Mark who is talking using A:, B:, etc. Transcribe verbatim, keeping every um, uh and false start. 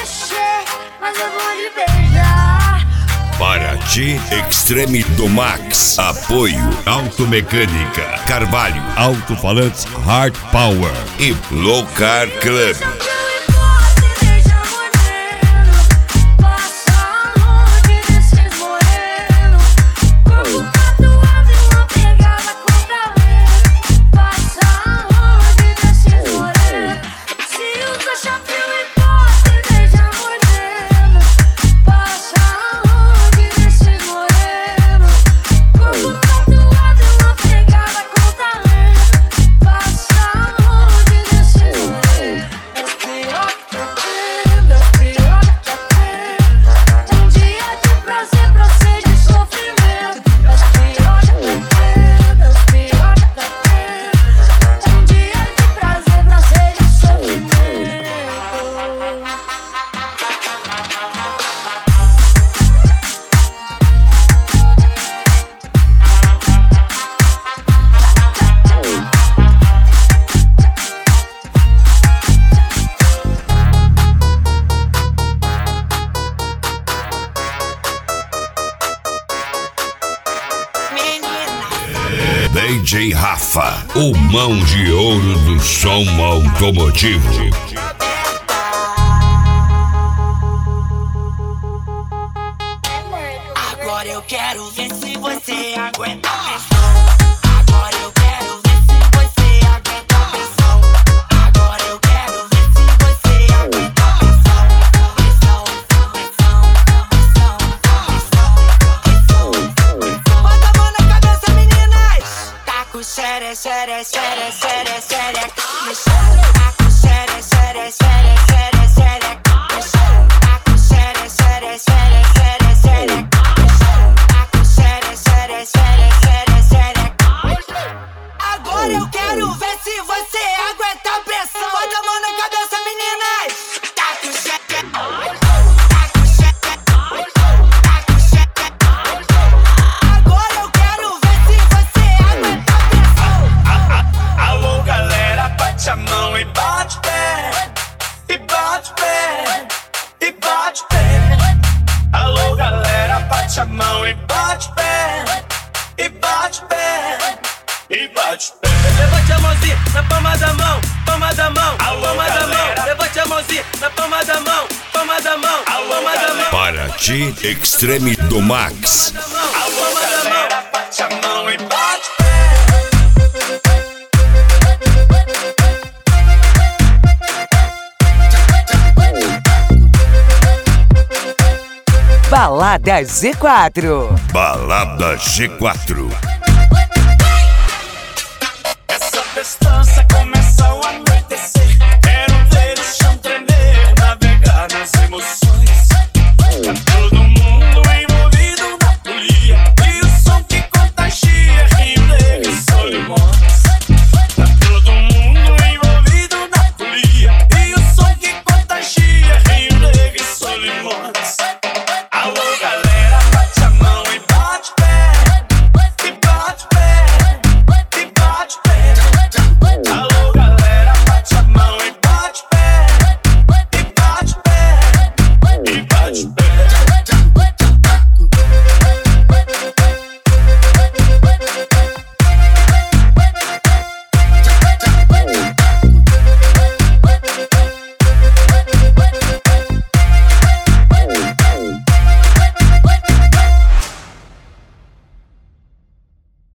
A: mexer, mas eu vou lhe beijar.
B: Paraty Extreme do Max. Apoio Automecânica Carvalho, Alto-Falantes Hard Power e Low Car Club. D J Rafa, o mão de ouro do som automotivo.
C: Agora eu quero ver se você aguenta a pressão. Agora eu quero ver se você aguenta a pressão. Agora eu quero ver se você aguenta a pressão. Pressão, pressão, pressão, pressão, pressão, pressão. Bota a mão na cabeça, meninas. Tá com xere, xere, xere, xere, xere. Tá com xere, xere, xere, xere, xere. Tá com xere, xere, xere, xere, xere. Agora eu quero ver se você aguenta a pressão. Bota a mão na cabeça, meninas. Tá com cheque, tá com cheque, tá com cheque. Agora eu quero ver se você aguenta a pressão.
D: Alô, galera, bate a mão e bate pé, e bate pé, e bate pé. Alô, galera, bate a mão e bate pé, e bate pé, e bate pé.
E: Levante a mãozinha na palma da mão, palma da mão,
D: Alô,
E: palma da
D: galera.
E: mão. Levante a mãozinha na palma da mão, palma da mão,
D: Alô,
E: palma da mão.
B: Paraty Extreme do Max.
D: Alô, galera, bate a mão e bate pé.
F: Balada G quatro.
B: Balada G quatro.